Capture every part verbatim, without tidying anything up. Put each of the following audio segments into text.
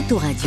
Autoradio.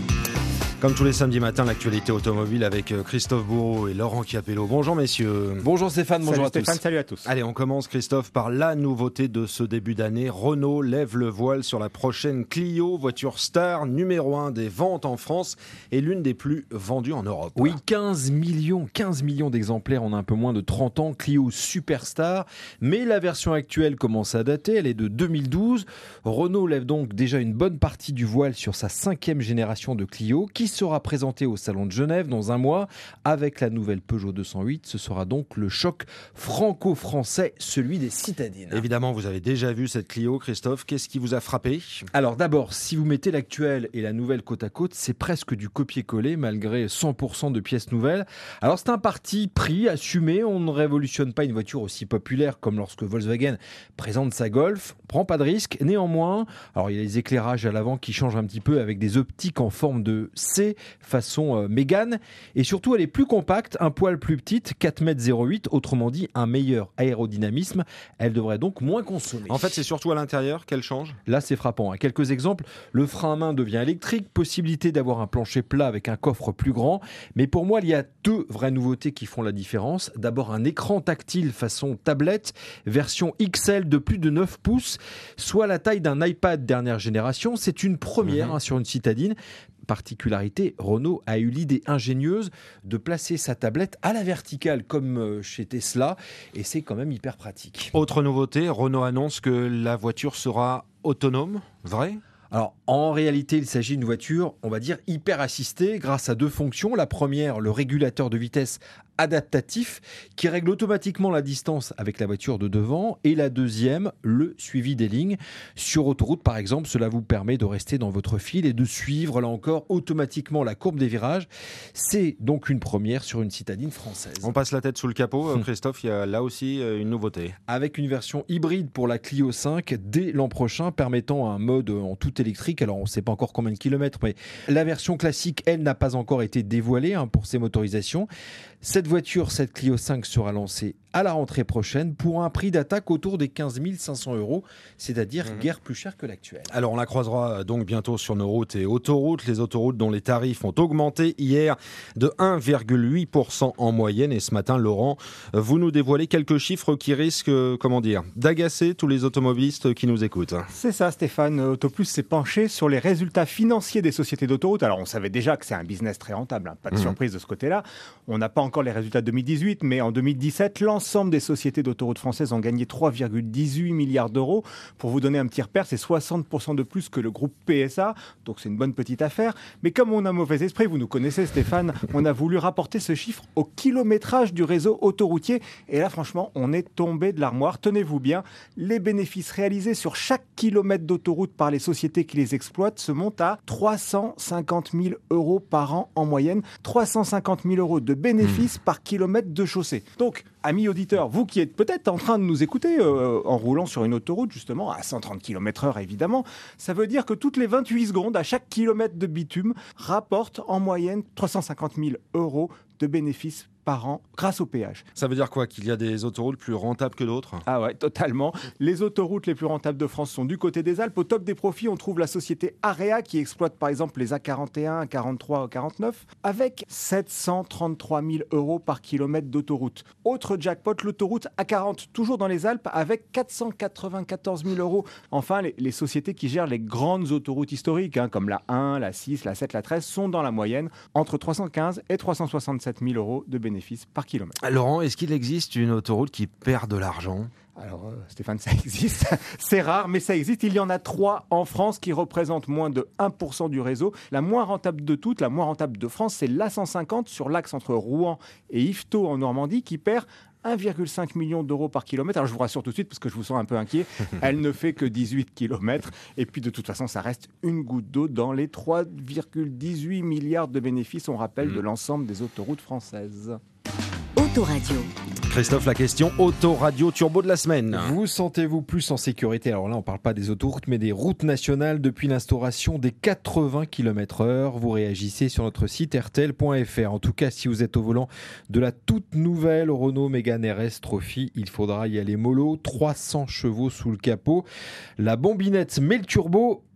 Comme tous les samedis matins, l'actualité automobile avec Christophe Bourreau et Laurent Chiapello. Bonjour messieurs. Bonjour Stéphane, bonjour salut à Stéphane, tous. Salut à tous. Allez, on commence Christophe par la nouveauté de ce début d'année. Renault lève le voile sur la prochaine Clio, voiture star numéro un des ventes en France et l'une des plus vendues en Europe. Oui, quinze millions, quinze millions d'exemplaires en un peu moins de trente ans, Clio Superstar. Mais la version actuelle commence à dater, elle est de deux mille douze. Renault lève donc déjà une bonne partie du voile sur sa cinquième génération de Clio qui sera présentée au Salon de Genève dans un mois avec la nouvelle Peugeot deux cent huit. Ce sera donc le choc franco-français, celui des citadines. Évidemment, vous avez déjà vu cette Clio, Christophe. Qu'est-ce qui vous a frappé ? Alors d'abord, si vous mettez l'actuelle et la nouvelle côte à côte, c'est presque du copier-coller malgré cent pour cent de pièces nouvelles. Alors c'est un parti pris, assumé. On ne révolutionne pas une voiture aussi populaire comme lorsque Volkswagen présente sa Golf. On prend pas de risque. Néanmoins, alors il y a les éclairages à l'avant qui changent un petit peu avec des optiques en forme de C façon euh, Mégane. Et surtout, elle est plus compacte, un poil plus petite, quatre mètres zéro huit, autrement dit un meilleur aérodynamisme. Elle devrait donc moins consommer. En fait, c'est surtout à l'intérieur qu'elle change. Là, c'est frappant. À quelques exemples, le frein à main devient électrique, possibilité d'avoir un plancher plat avec un coffre plus grand. Mais pour moi, il y a deux vraies nouveautés qui font la différence. D'abord, un écran tactile façon tablette, version X L de plus de neuf pouces, soit la taille d'un iPad dernière génération. C'est une première mmh. hein, sur une citadine. Particularité, Renault a eu l'idée ingénieuse de placer sa tablette à la verticale comme chez Tesla et c'est quand même hyper pratique. Autre nouveauté, Renault annonce que la voiture sera autonome, vrai ? Alors, en réalité, il s'agit d'une voiture, on va dire, hyper assistée grâce à deux fonctions. La première, le régulateur de vitesse adaptatif qui règle automatiquement la distance avec la voiture de devant, et la deuxième, le suivi des lignes. Sur autoroute, par exemple, cela vous permet de rester dans votre fil et de suivre, là encore, automatiquement la courbe des virages. C'est donc une première sur une citadine française. On passe la tête sous le capot, Christophe, il y a là aussi une nouveauté. Avec une version hybride pour la Clio cinq dès l'an prochain, permettant un mode en tout électrique. Alors, on ne sait pas encore combien de kilomètres, mais la version classique, elle, n'a pas encore été dévoilée hein, pour ses motorisations. Cette voiture, cette Clio cinq, sera lancée à la rentrée prochaine pour un prix d'attaque autour des quinze mille cinq cents euros, c'est-à-dire mmh. guère plus cher que l'actuelle. Alors on la croisera donc bientôt sur nos routes et autoroutes, les autoroutes dont les tarifs ont augmenté hier de un virgule huit pour cent en moyenne. Et ce matin, Laurent, vous nous dévoilez quelques chiffres qui risquent, comment dire, d'agacer tous les automobilistes qui nous écoutent. C'est ça Stéphane, Autoplus s'est penché sur les résultats financiers des sociétés d'autoroutes. Alors on savait déjà que c'est un business très rentable, hein, pas de mmh. surprise de ce côté-là. On n'a pas encore les résultats de deux mille dix-huit, mais en deux mille dix-sept, l'ensemble des sociétés d'autoroutes françaises ont gagné trois virgule dix-huit milliards d'euros. Pour vous donner un petit repère, c'est soixante pour cent de plus que le groupe P S A, donc c'est une bonne petite affaire. Mais comme on a mauvais esprit, vous nous connaissez Stéphane, on a voulu rapporter ce chiffre au kilométrage du réseau autoroutier. Et là, franchement, on est tombé de l'armoire. Tenez-vous bien, les bénéfices réalisés sur chaque kilomètre d'autoroute par les sociétés qui les exploitent se montent à trois cent cinquante mille euros par an en moyenne. trois cent cinquante mille euros de bénéfices mmh. par kilomètre de chaussée. Donc, amis auditeurs, vous qui êtes peut-être en train de nous écouter euh, en roulant sur une autoroute, justement, à cent trente kilomètres heure, évidemment, ça veut dire que toutes les vingt-huit secondes, à chaque kilomètre de bitume, rapporte en moyenne trois cent cinquante mille euros de bénéfices par an grâce au péage. Ça veut dire quoi ? Qu'il y a des autoroutes plus rentables que d'autres ? Ah ouais, totalement. Les autoroutes les plus rentables de France sont du côté des Alpes. Au top des profits, on trouve la société Area qui exploite par exemple les A quarante et un, A quarante-trois, A quarante-neuf avec sept cent trente-trois mille euros par kilomètre d'autoroute. Autre jackpot, l'autoroute A quarante, toujours dans les Alpes avec quatre cent quatre-vingt-quatorze mille euros. Enfin, les, les sociétés qui gèrent les grandes autoroutes historiques, hein, comme la un, la six, la sept, la treize, sont dans la moyenne entre trois cent quinze et trois cent soixante-sept mille euros de bénéfices par kilomètre. Laurent, est-ce qu'il existe une autoroute qui perd de l'argent ? Alors, euh, Stéphane, ça existe. C'est rare, mais ça existe. Il y en a trois en France qui représentent moins de un pour cent du réseau. La moins rentable de toutes, la moins rentable de France, c'est l'A cent cinquante sur l'axe entre Rouen et Yvetot en Normandie qui perd un virgule cinq million d'euros par kilomètre. Alors je vous rassure tout de suite parce que je vous sens un peu inquiet. Elle ne fait que dix-huit kilomètres. Et puis de toute façon, ça reste une goutte d'eau dans les trois virgule dix-huit milliards de bénéfices, on rappelle, de l'ensemble des autoroutes françaises. Autoradio. Christophe, la question Autoradio Turbo de la semaine. Vous sentez-vous plus en sécurité ? Alors là, on ne parle pas des autoroutes, mais des routes nationales depuis l'instauration des quatre-vingts kilomètres heure. Vous réagissez sur notre site r t l point f r. En tout cas, si vous êtes au volant de la toute nouvelle Renault Mégane R S Trophy, il faudra y aller mollo. trois cents chevaux sous le capot. La bombinette met le turbo.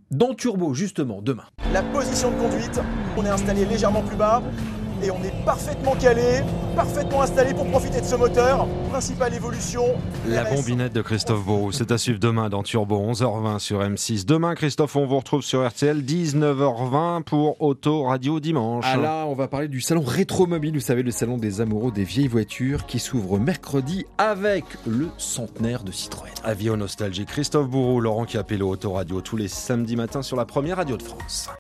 Dans Turbo, justement, demain. La position de conduite, on est installé légèrement plus bas et on est parfaitement calé, parfaitement installé pour profiter de ce moteur. Principale évolution. La bombinette de Christophe Bourou, c'est à suivre demain dans Turbo, onze heures vingt sur M six. Demain, Christophe, on vous retrouve sur R T L, dix-neuf heures vingt pour Auto Radio Dimanche. Ah là, on va parler du salon Rétromobile, vous savez, le salon des amoureux des vieilles voitures qui s'ouvre mercredi avec le centenaire de Citroën. Avis aux nostalgiques, Christophe Bourou, Laurent Capello, Auto Radio, tous les samedis matins sur la première radio de France.